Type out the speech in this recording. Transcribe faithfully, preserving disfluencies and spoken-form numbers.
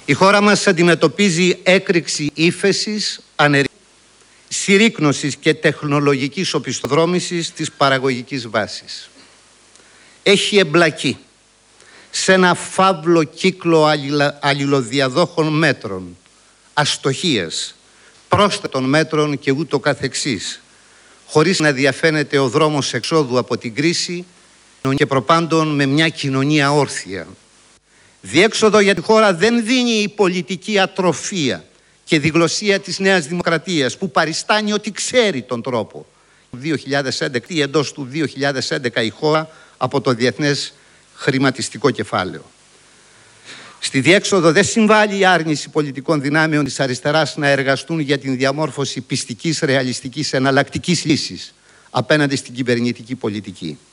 Η χώρα μας αντιμετωπίζει έκρηξη ύφεσης, ανεργίας, συρρίκνωσης και τεχνολογικής οπισθοδρόμησης της παραγωγικής βάσης. Έχει εμπλακεί σε ένα φαύλο κύκλο αλληλοδιαδόχων μέτρων, αστοχίας, πρόσθετων μέτρων και ούτω καθεξής, χωρίς να διαφαίνεται ο δρόμος εξόδου από την κρίση και προπάντων με μια κοινωνία όρθια. Διέξοδο για τη χώρα δεν δίνει η πολιτική ατροφία και διγλωσία της Νέας Δημοκρατίας, που παριστάνει ότι ξέρει τον τρόπο. Το δύο χιλιάδες έντεκα, εντός του δύο χιλιάδες έντεκα η χώρα από το διεθνές χρηματιστικό κεφάλαιο. Στη διέξοδο δεν συμβάλλει η άρνηση πολιτικών δυνάμεων της αριστεράς να εργαστούν για την διαμόρφωση πιστικής, ρεαλιστικής, εναλλακτικής λύσης απέναντι στην κυβερνητική πολιτική.